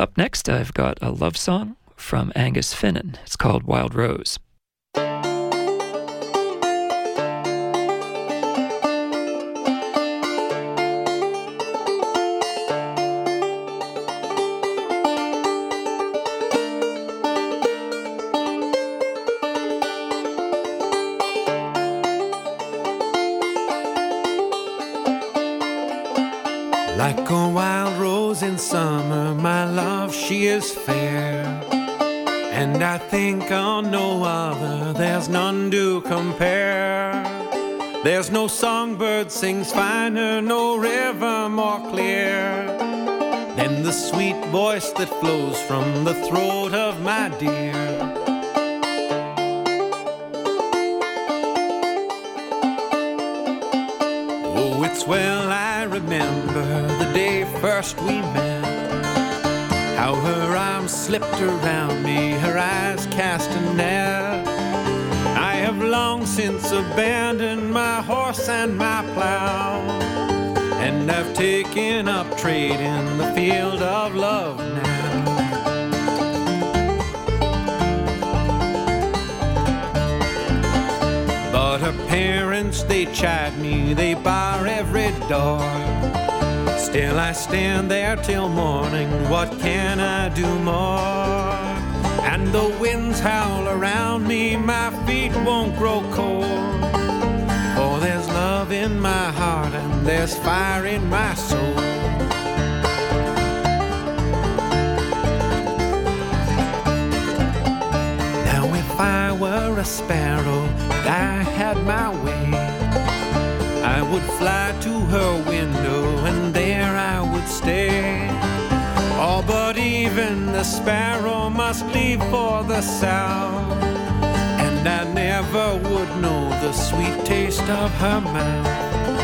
Up next, I've got a love song from Angus Finnan. It's called Wild Rose. Like a wild rose in summer, my love, she is fair. And I think on no other, there's none to compare. There's no songbird sings finer, no river more clear than the sweet voice that flows from the throat of my dear. Oh, it's well I remember the day first we met, how her arms slipped around me, her eyes cast a net. I have long since abandoned my horse and my plow, and I've taken up trade in the field of love now. But her parents, they chide me, they bar every door. Still I stand there till morning, what can I do more? And the winds howl around me, my feet won't grow cold. For there's love in my heart and there's fire in my soul. Now if I were a sparrow and I had my way, I would fly to her window and there I would stay. Oh, but even the sparrow must leave for the south, and I never would know the sweet taste of her mouth.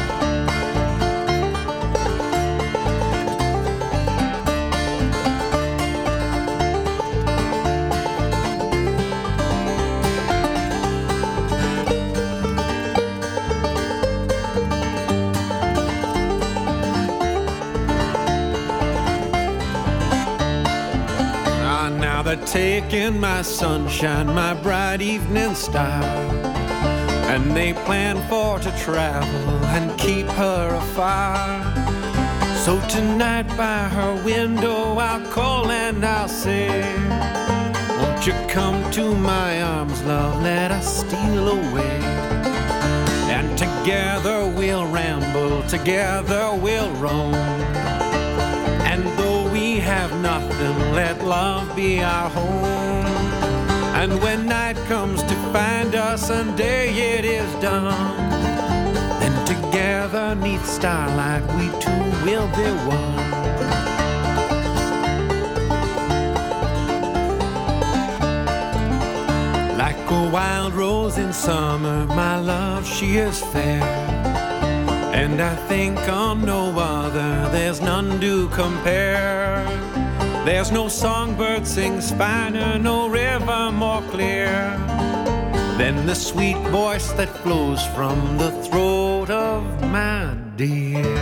They're taking my sunshine, my bright evening star, and they plan for to travel and keep her afar. So tonight by her window I'll call and I'll say, won't you come to my arms, love, let us steal away. And together we'll ramble, together we'll roam, and though we have nothing, let love be our home. And when night comes to find us and day it is done, then together 'neath starlight we two will be one. Like a wild rose in summer, my love, she is fair. And I think on no other, there's none to compare. There's no songbird sings finer, no river more clear than the sweet voice that flows from the throat of my dear.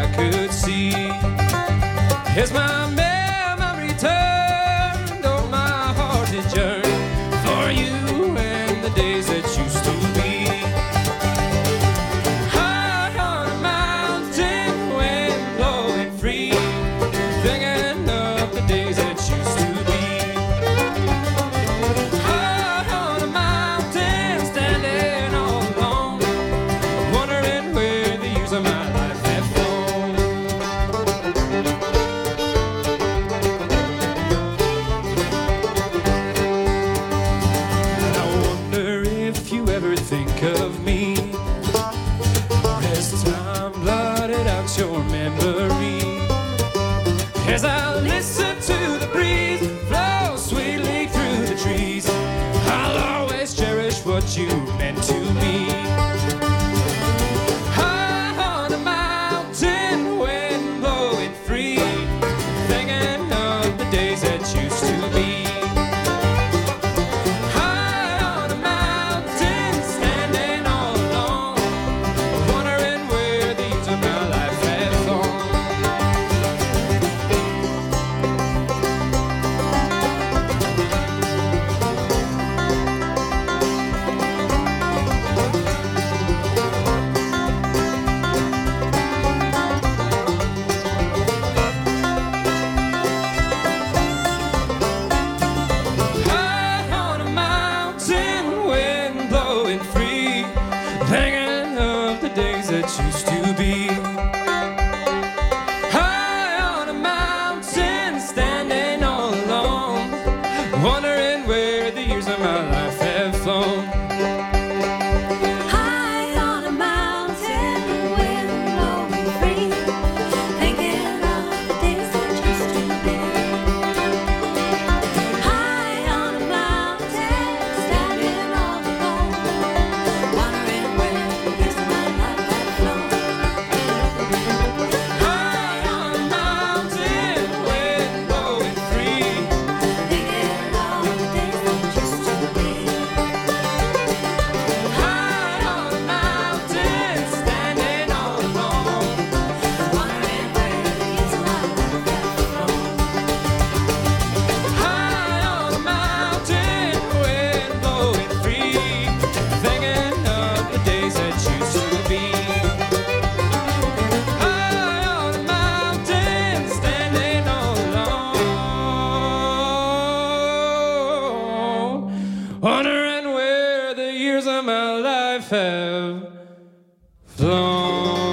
I could see. As my memory turned, oh, my heart did yearn for you and the days that used to be. High on a mountain, wind blowing free, thinking of the days that used to be. High on a mountain, standing all alone, wondering where the years of my life have flown. And I wonder if you ever think of me, or has time blotted out your memory? As I listen to the breeze flow sweetly through the trees, I'll always cherish what you meant to me. High on a mountain, wind blowing free, thinking of the days that used to be. High on a mountain, standing all alone, wondering where the years of my life have gone. High on a mountain, wind blowing free, thinking of the days that used to be. High on a mountain, standing all alone, wondering where the years of my life have flown. High on a mountain, wind blowing free, thinking of the days that used to be. High on a mountain, standing all alone, wondering where the years of my life have flown. High on a mountain, wind blowing free, Thinking of the days that used to be. high on a mountain, standing all alone, Wondering where the years of my life have flown. high on a mountain, wind blowing free, thinking of the days that used to be. High on a mountain, standing all alone, wondering where the years of my life have flown.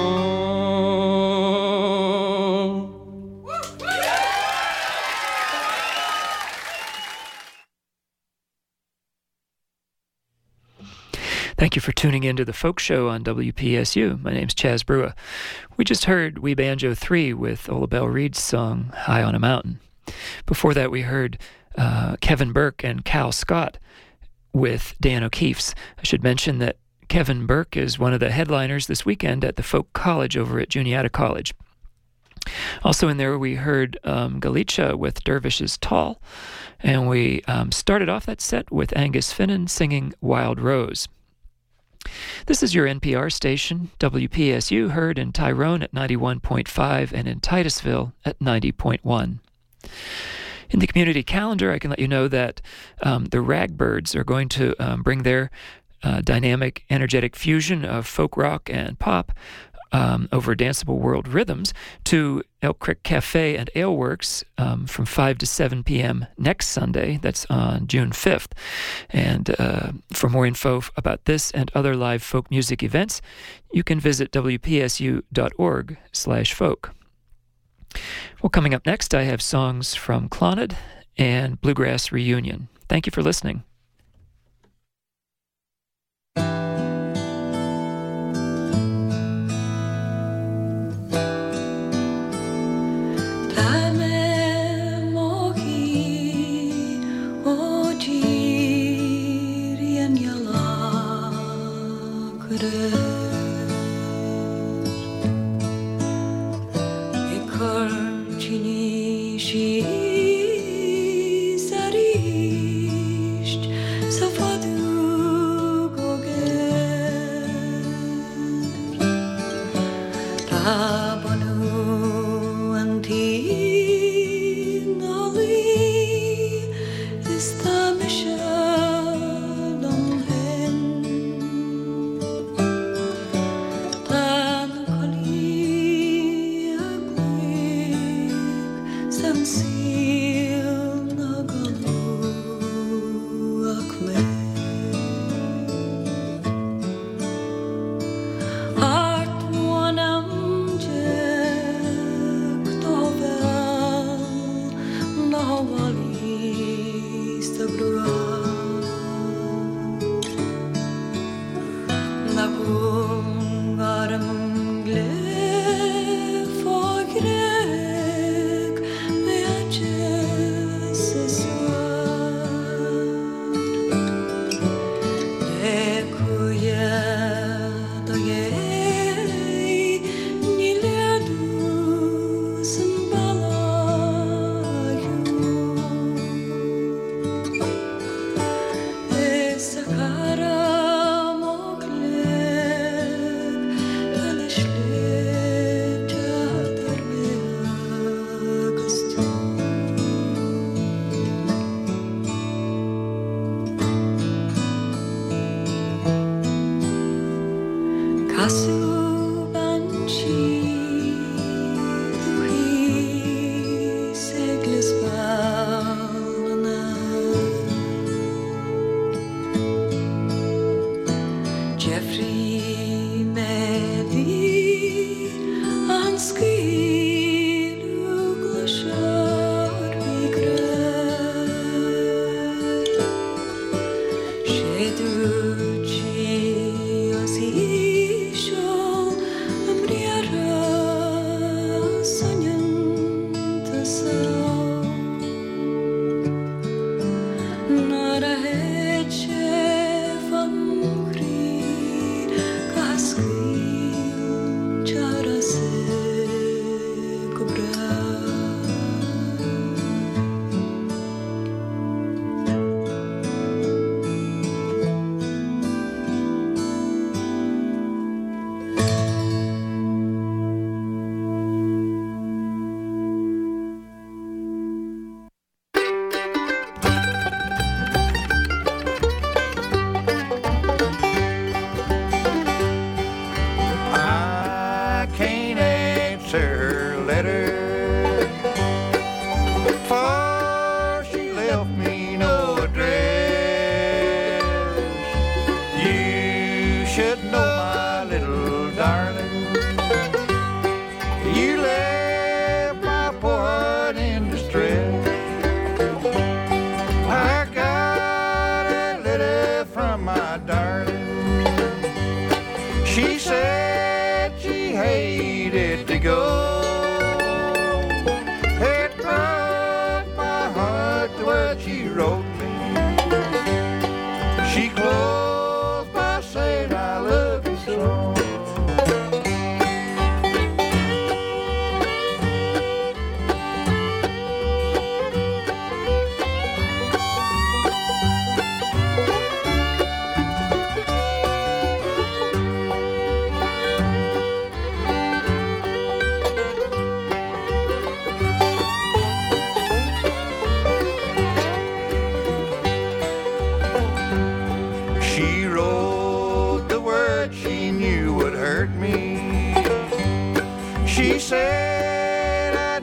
Thank you for tuning in to the Folk Show on WPSU. My name's Chaz Brua. We just heard We Banjo 3 with Ola Belle Reed's song High on a Mountain. Before that, we heard Kevin Burke and Cal Scott with Dan O'Keefe's. I should mention that Kevin Burke is one of the headliners this weekend at the Folk College over at Juniata College. Also in there, we heard Galicia with Dervishes Tall, and we started off that set with Angus Finnan singing Wild Rose. This is your NPR station, WPSU, heard in Tyrone at 91.5 and in Titusville at 90.1. In the community calendar, I can let you know that the Ragbirds are going to bring their dynamic, energetic fusion of folk rock and pop over Danceable World Rhythms to Elk Creek Cafe and Ale Works from 5 to 7 p.m. next Sunday. That's on June 5th. And for more info about this and other live folk music events, you can visit wpsu.org/folk. Well, coming up next, I have songs from Clonid and Bluegrass Reunion. Thank you for listening. She zarisht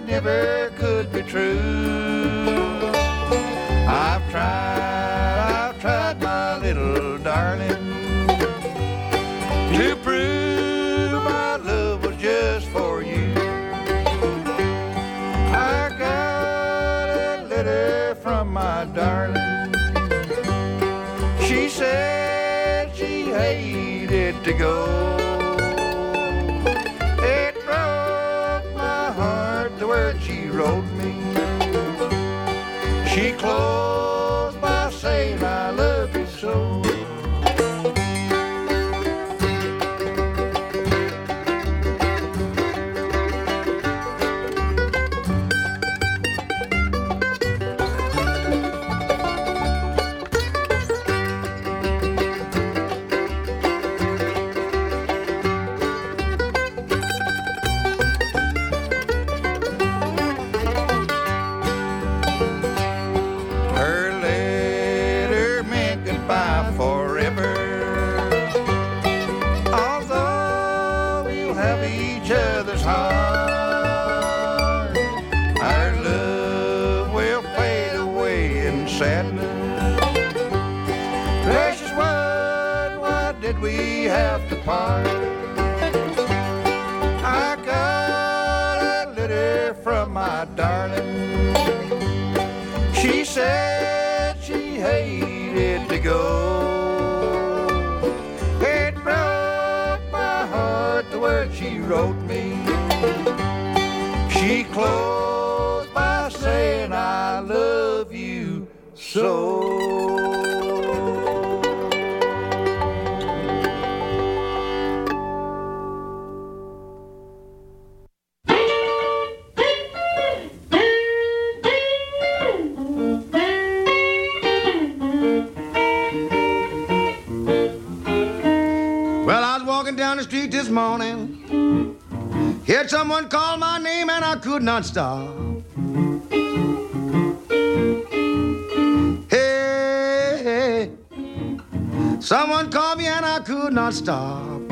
never could be true. I've tried, my little darling, to prove my love was just for you. I got a letter from my darling. She said she hated to go. It broke my heart the word she wrote me. She closed by saying I love you so. Precious one, why did we have to part? I got a letter from my darling. She said she hated to go. It broke my heart the word she wrote me. She closed by saying I love you so. Well, I was walking down the street this morning, heard someone call my name and I could not stop. Hey, someone called me and I could not stop.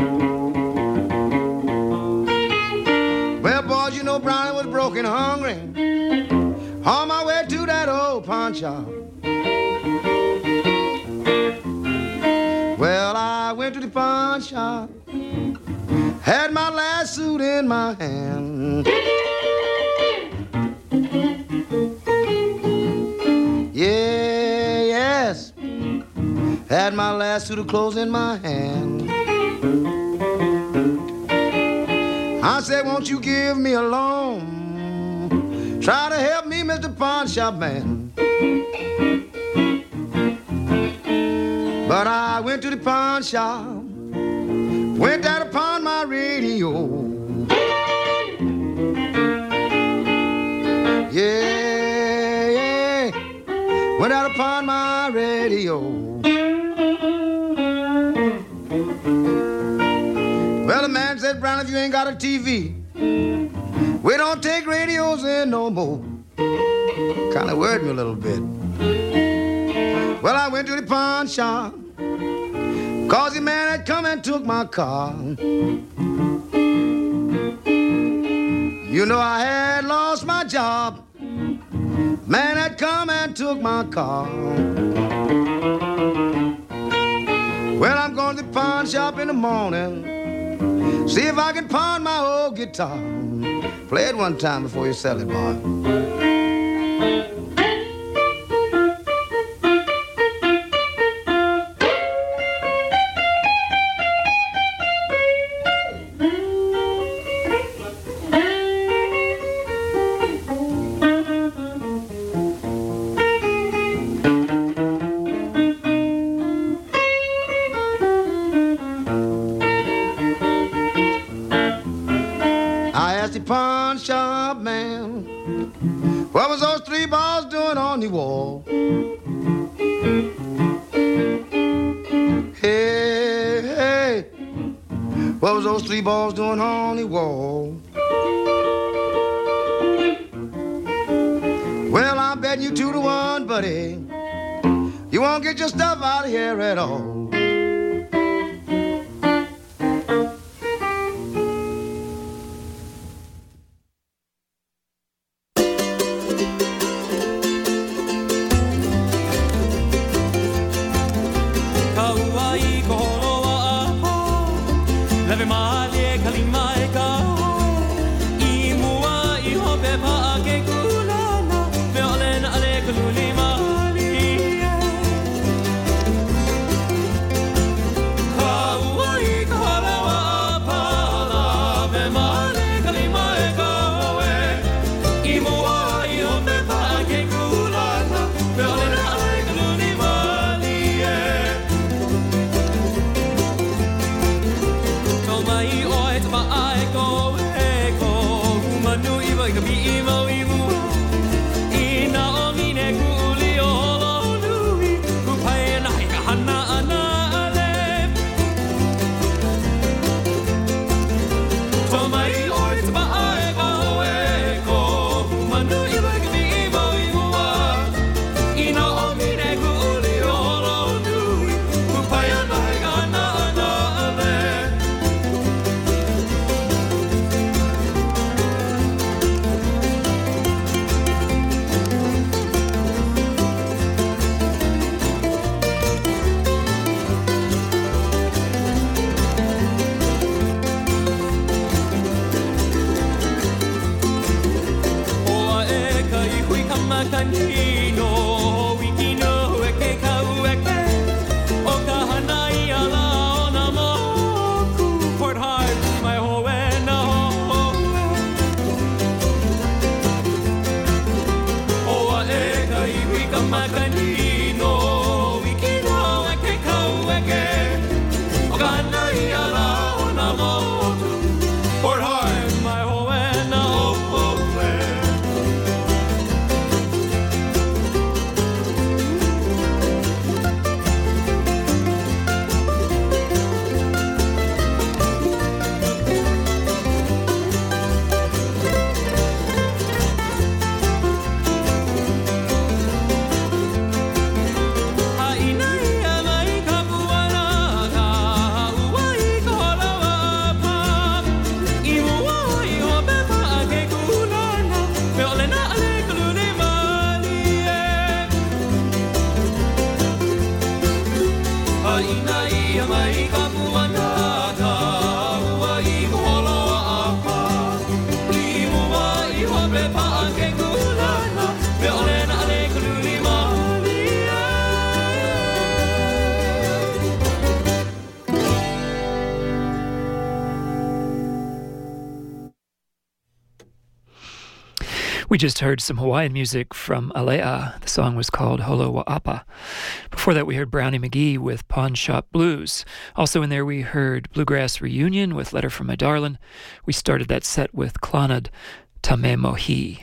Well, boys, you know Brownie was broken hungry on my way to that old pawn shop. Well, I went to the pawn shop, had my last suit in my hand. Yeah, yes, had my last suit of clothes in my hand. I said, won't you give me a loan? Try to help me, Mr. Pawn Shop Man. But I went to the pawn shop, went out upon my radio. Yeah, yeah, went out upon my radio. Well, the man said, Brown, if you ain't got a TV, we don't take radios in no more. Kind of worried me a little bit. Well, I went to the pawn shop, 'cause the man had come and took my car. You know I had lost my job. Man had come and took my car. Well, I'm going to the pawn shop in the morning, see if I can pawn my old guitar. Play it one time before you sell it, boy. Pawn shop man, what was those three balls doing on the wall? Hey, hey, what was those three balls doing on the wall? Well, I'm betting you 2-1, buddy, you won't get your stuff out of here at all. We just heard some Hawaiian music from Alea. The song was called Holo Wa'apa. Before that, we heard Brownie McGee with Pawn Shop Blues. Also in there, we heard Bluegrass Reunion with Letter from My Darlin'. We started that set with Clannad Tame Mohi.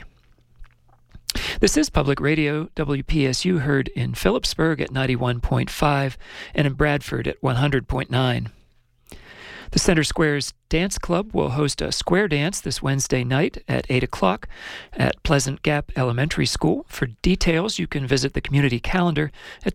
This is Public Radio, WPSU, heard in Phillipsburg at 91.5 and in Bradford at 100.9. The Center Squares Dance Club will host a square dance this Wednesday night at 8 o'clock at Pleasant Gap Elementary School. For details, you can visit the community calendar at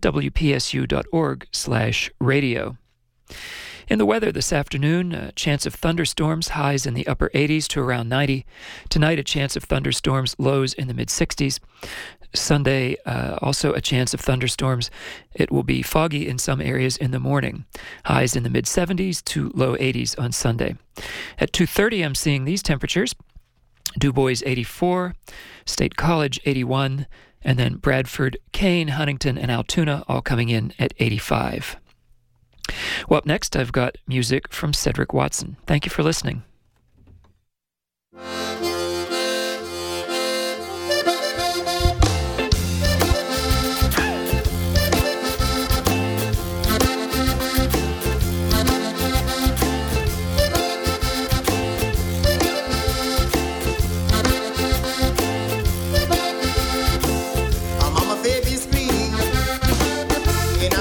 wpsu.org/radio. In the weather this afternoon, a chance of thunderstorms, highs in the upper 80s to around 90. Tonight, a chance of thunderstorms, lows in the mid-60s. Sunday, also a chance of thunderstorms. It will be foggy in some areas in the morning. Highs in the mid-70s to low 80s on Sunday. At 2:30, I'm seeing these temperatures. Du Bois 84, State College 81, and then Bradford, Kane, Huntington, and Altoona all coming in at 85. Well, up next, I've got music from Cedric Watson. Thank you for listening.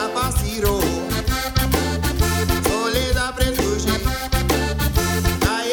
Ai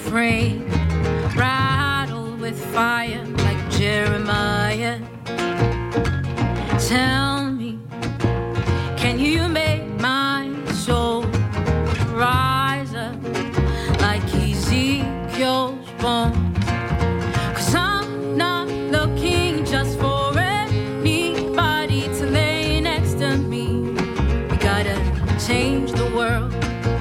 frame, rattled with fire like Jeremiah. Tell me, can you make my soul rise up like Ezekiel's bones? 'Cause I'm not looking just for anybody to lay next to me. We gotta change the world.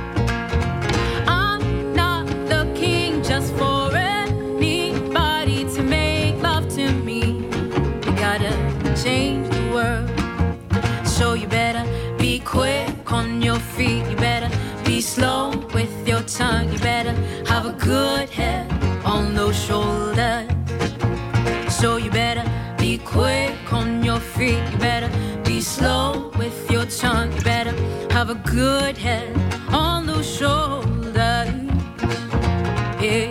I'm not looking just for anybody to make love to me. We gotta change the world. So you better be quick on your feet. You better be slow with your tongue. You better have a good head on those shoulders. So you better be quick on your feet. You better be slow with your tongue. You better have a good head on those shoulders. Yeah.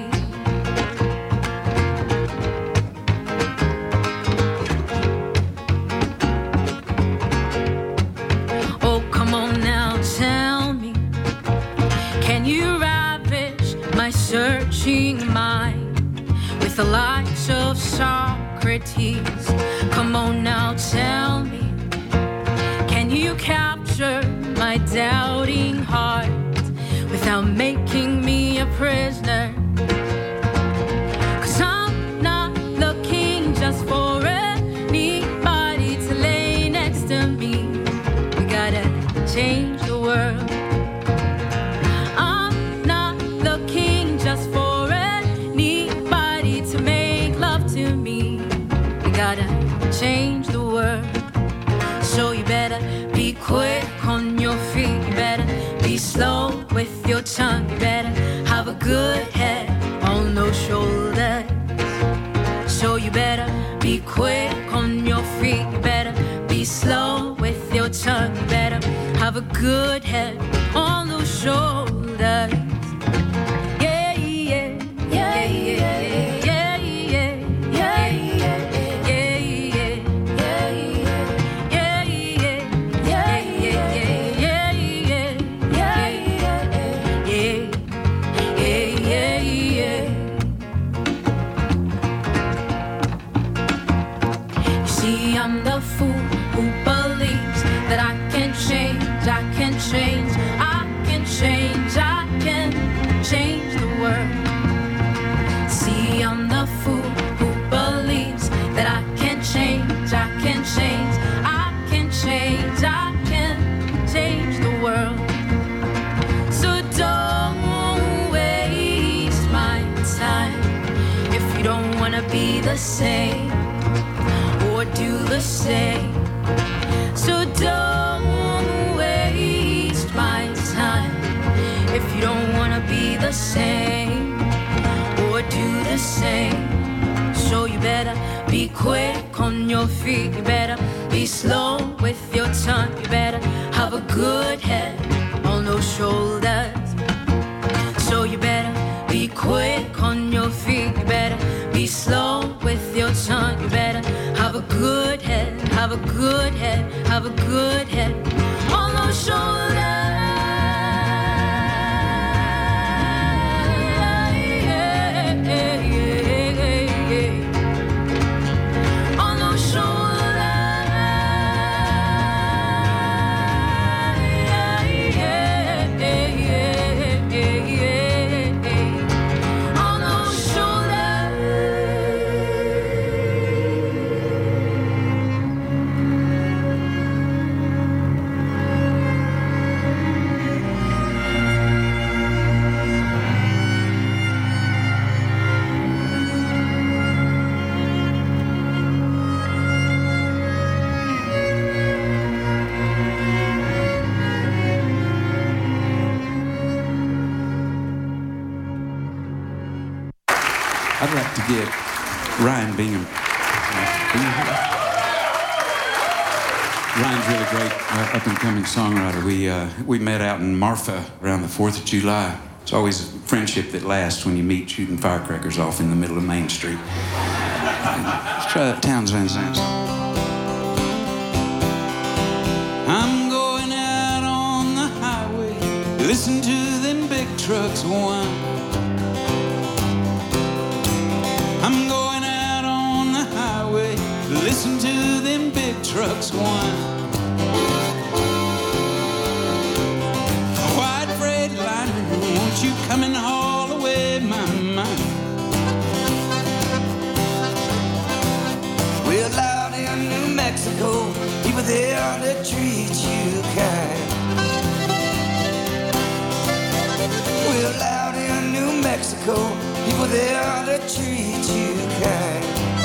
Oh, come on now, tell me, can you ravish my searching mind with the likes of Socrates? Come on now, tell me, can you capture my doubting heart without making me a prisoner? 'Cause I'm not looking just for anybody to lay next to me. We gotta change the world. I'm not looking just for anybody to make love to me. We gotta change the world. So you better be quick on your feet. You better be slow with your tongue. You better have a good head on those shoulders. So you better be quick on your feet. You better be slow with your tongue. You better have a good head on those shoulders. Yeah, yeah, yeah, yeah, yeah, yeah, yeah, I'm the fool who believes that I can change, I can change, I can change, I can change the world. See, I'm the fool who believes that I can change, I can change, I can change, I can change the world. So don't waste my time if you don't want to be the same or do the same. So don't waste my time if you don't want to be the same or do the same. So you better be quick on your feet. You better be slow with your tongue. You better have a good head on those shoulders. So you better be quick on your feet. You better be slow with your tongue. You better have a good head, have a good head, have a good head on those shoulders. On those shoulders. On those shoulders. I'd like to get Ryan Bingham. Ryan's really great, up-and-coming songwriter. We met out in Marfa around the 4th of July. It's always a friendship that lasts when you meet shooting firecrackers off in the middle of Main Street. Let's try that Townsend dance. I'm going out on the highway, listen to them big trucks whine. Listen to them big trucks whine. White Freightliner, won't you come and haul away my mind? Well, out in New Mexico, people there that treat you kind. Well, out in New Mexico, people there that treat you kind.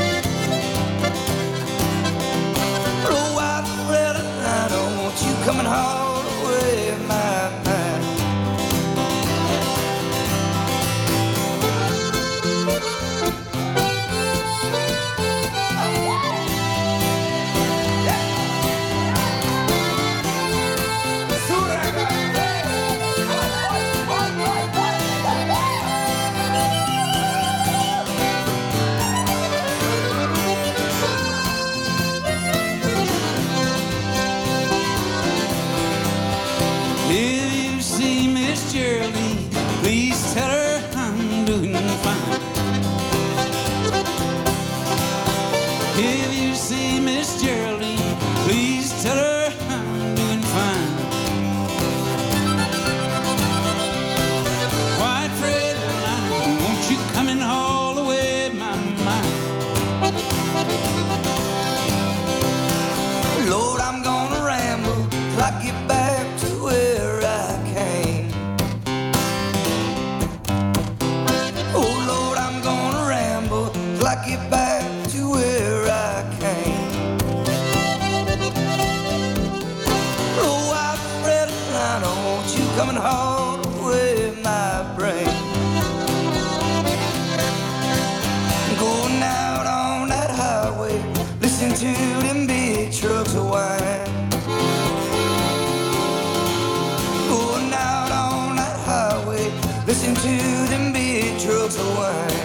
Oh, White Freightliner, won't you come and haul away my mind? If you see Miss Geraldine, please tell her I'm doing fine. If you see Miss Geraldine, please tell her I'm doing fine. White Freightliner, won't you come and haul away my mind? Lord, I'm gonna ramble till I get back to where I came. Oh Lord, I'm gonna ramble till I get back to where I came. Oh, White Freightliner, won't you come and haul away my brain? Going out on that highway, listen to them big trucks whine. Going out on that highway, listen to them big trucks whine.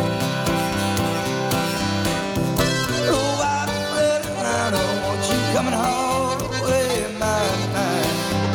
Oh, White Freightliner, won't you come and haul away my mind?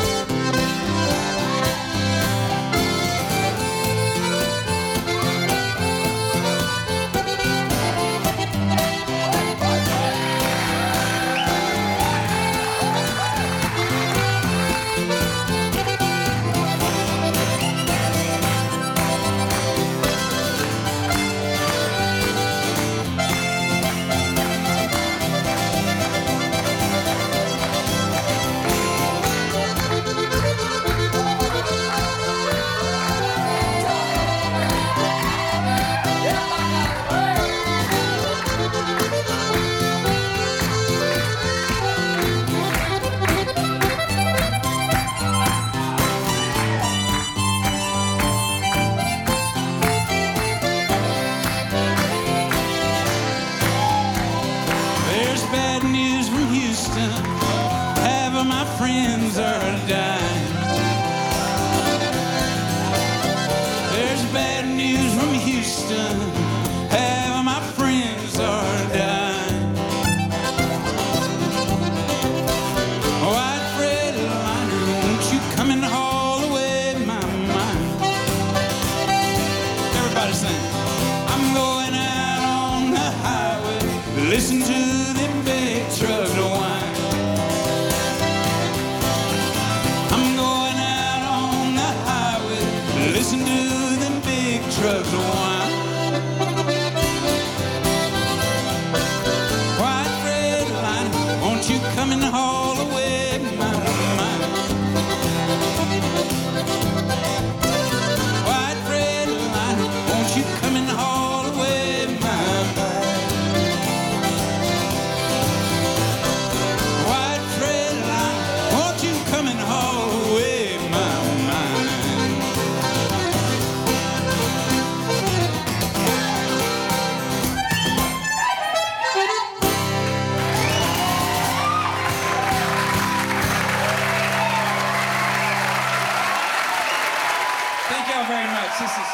There's bad news from Houston. Half of my friends are dying. There's bad news from Houston. Half of my friends are dying. White Freightliner, won't you come and haul away my mind? Everybody sing. I'm going out on the highway. Listen to them big trucks whine. I'm going out on the highway. Listen to them big trucks whine. White Freightliner, won't you come and haul away my mind? White Freightliner, won't you come and haul away my mind? White Freightliner, won't you come and haul away my mind? Thank y'all very much.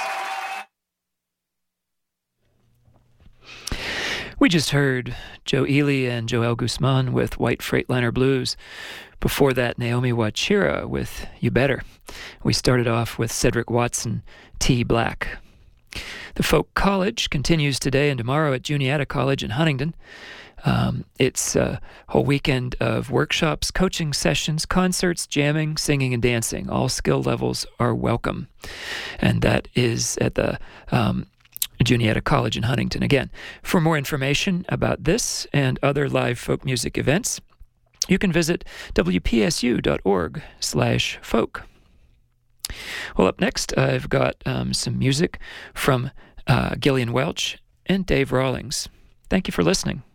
We just heard Joe Ely and Joel Guzman with White Freightliner Blues. Before that, Naomi Wachira with You Better. We started off with Cedric Watson, T. Black. The Folk College continues today and tomorrow at Juniata College in Huntingdon. It's a whole weekend of workshops, coaching sessions, concerts, jamming, singing, and dancing. All skill levels are welcome. And that is at the Juniata College in Huntington. Again, for more information about this and other live folk music events, you can visit wpsu.org/folk. Well, up next, I've got some music from Gillian Welch and Dave Rawlings. Thank you for listening.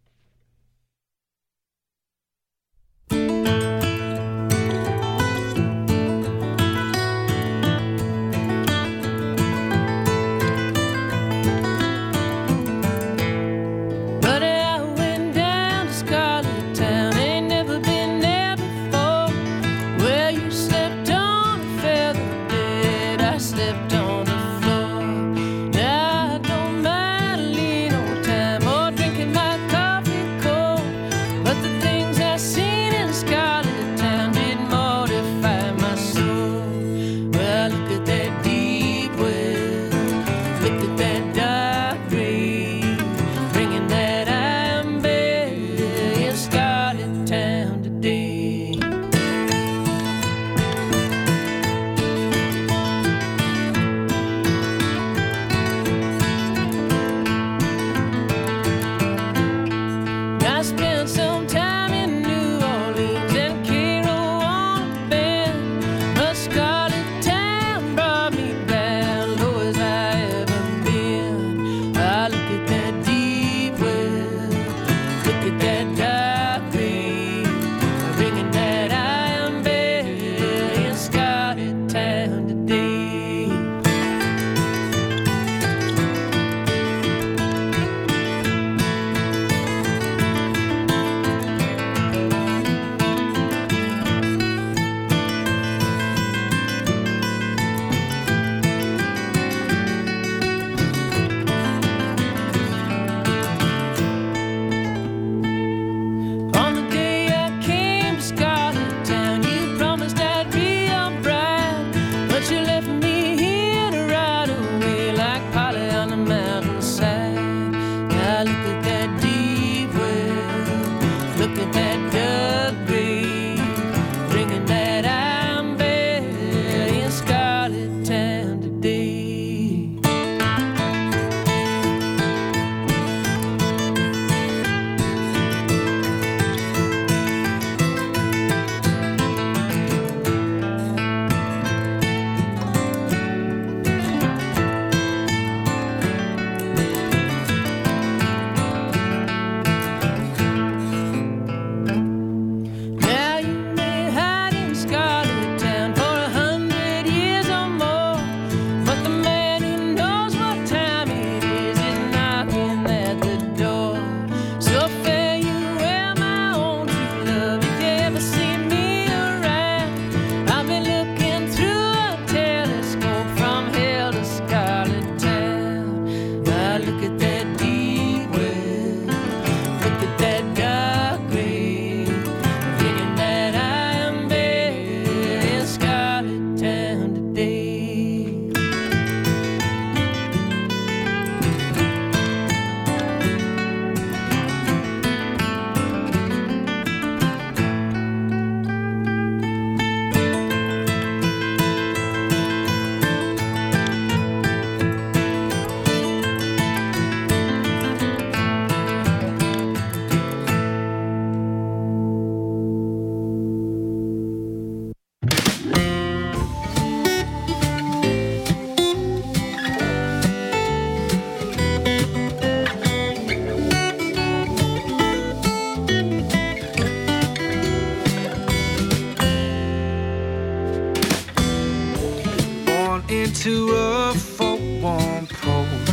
Into a folk warm pose,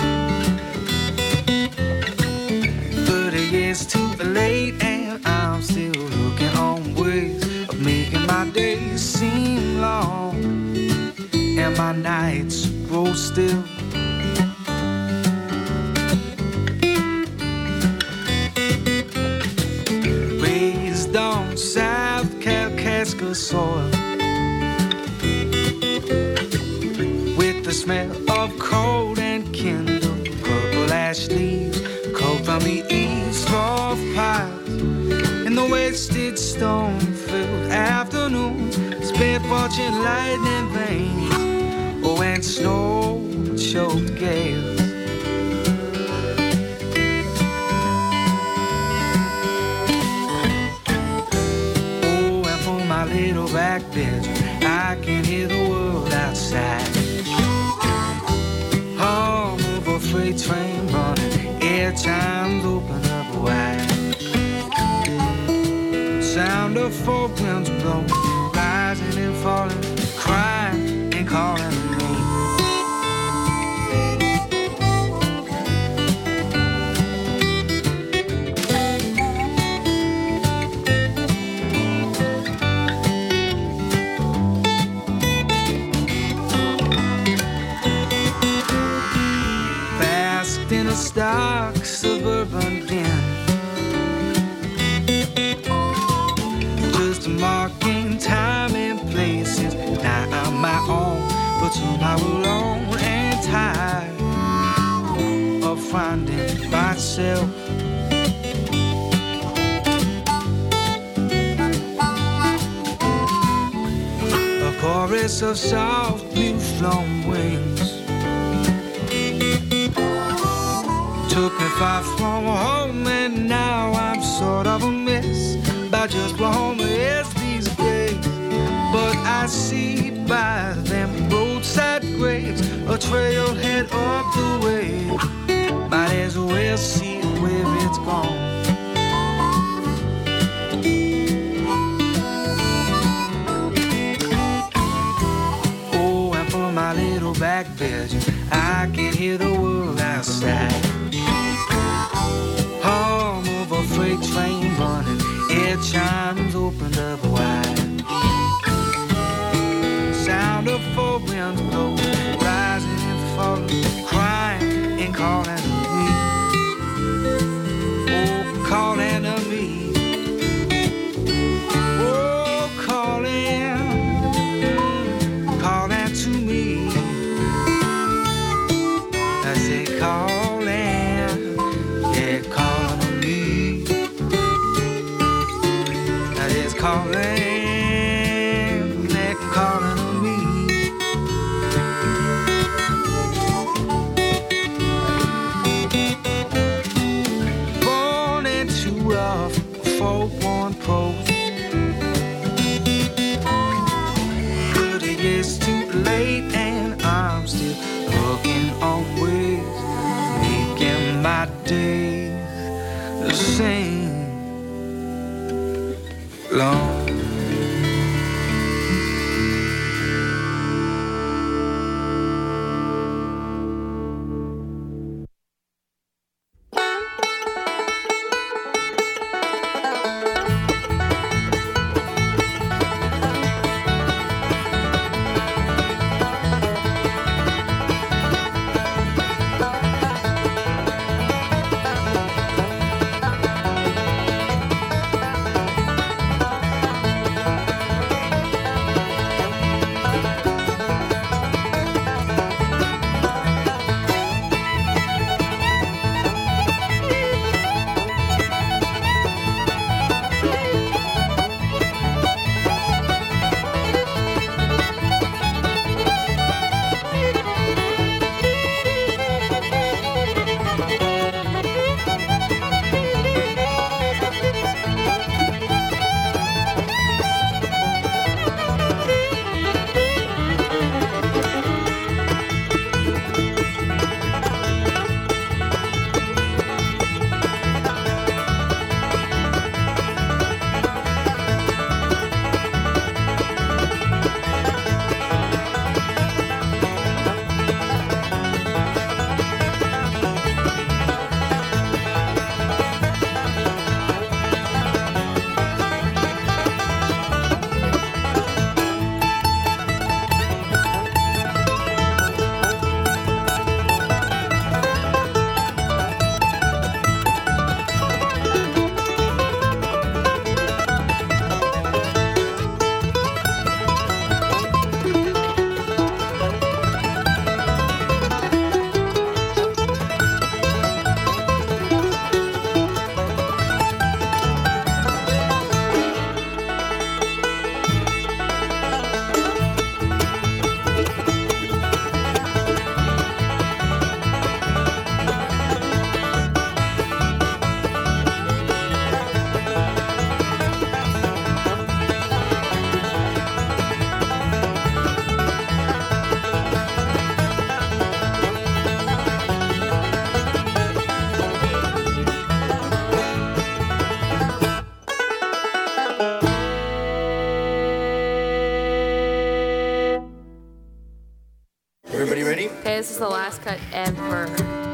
30 years too late, and I'm still looking on ways of making my days seem long and my nights grow still. Raised on South Kalkaska soil, the smell of cold and kindled purple ash leaves, cold from the east. piles in the wasted stone-filled afternoon, spent watching lightning veins, oh, and snow-choked gales. Oh, and from my little back bedroom, I can hear the world outside. Hum of a freight train running, air chimes open up wide. Sound of four winds blowing, rising and falling, crying and calling me. Basked in a stark suburban den, marking time and places. Now I'm my own, but somehow alone and tired of finding myself. A chorus of soft new flown wings took me far from home, and now I'm sort of a mess. I just want home is these days, but I see by them roadside graves a trailhead up the way. Might as well see where it's gone. Oh, and from my little back bedroom, I can hear the world outside. Hum of a freight train running, air chimes opened up wide. Sound of four winds blowing, rising and falling, crying and calling to me. Oh, calling to me. Oh, calling to me. I say calling, yeah, calling to me. Calling, they're calling on me. Born into a 4-1 post, but it gets too late and I'm still looking on ways, making my days the same. Long. Everybody ready? Okay, this is the last cut ever.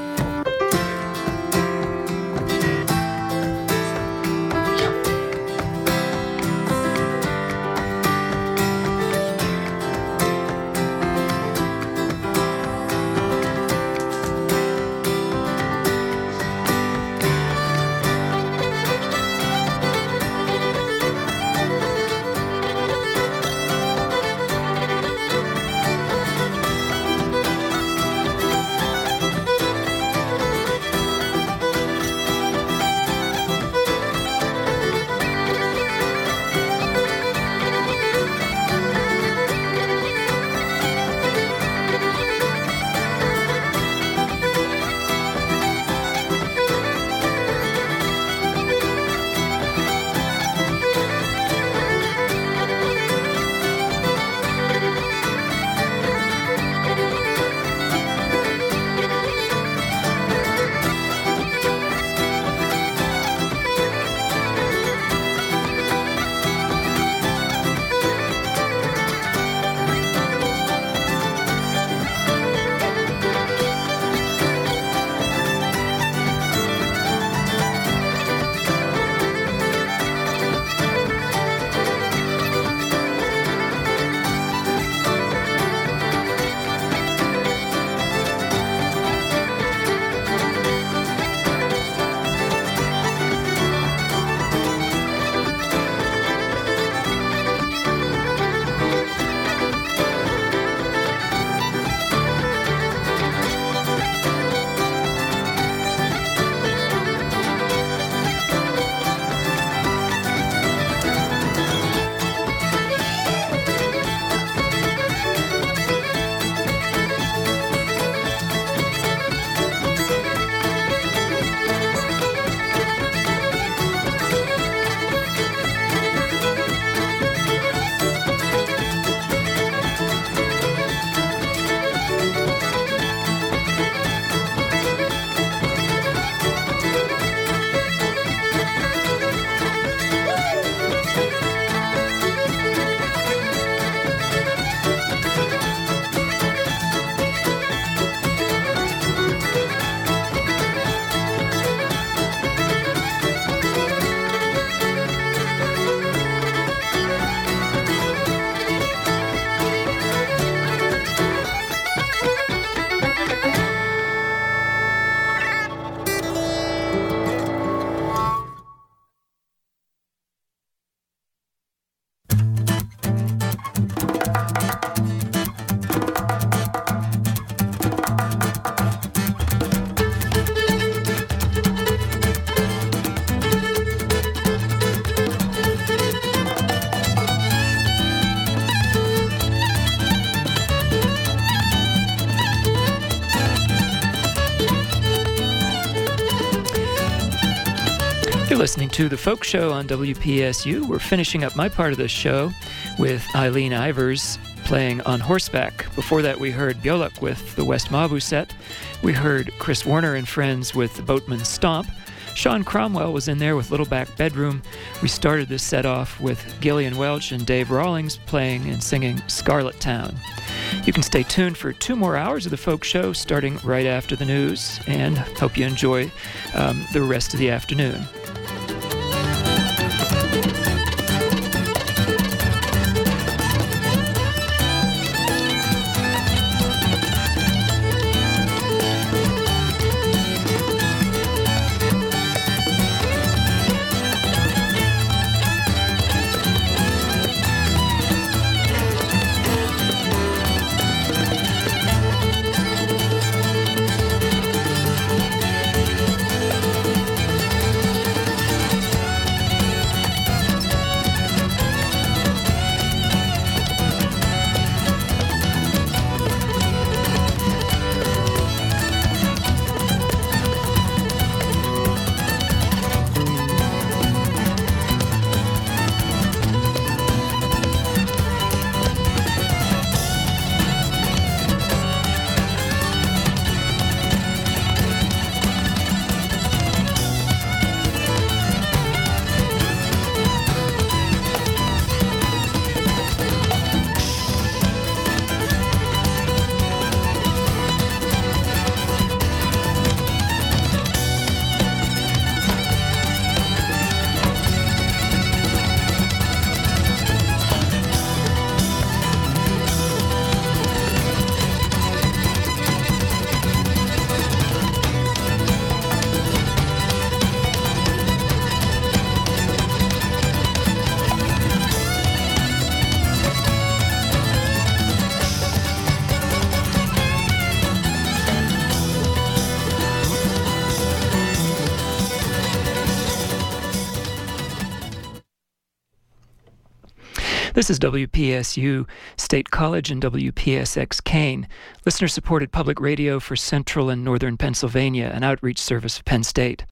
You're listening to The Folk Show on WPSU. We're finishing up my part of the show with Eileen Ivers playing on horseback. Before that, we heard Bjolak with the West Mabu set. We heard Chris Warner and Friends with the Boatman's Stomp. Sean Cromwell was in there with Little Back Bedroom. We started this set off with Gillian Welch and Dave Rawlings playing and singing Scarlet Town. You can stay tuned for 2 more hours of the Folk Show starting right after the news, and hope you enjoy the rest of the afternoon. This is WPSU State College and WPSX Kane, listener-supported public radio for central and northern Pennsylvania, an outreach service of Penn State.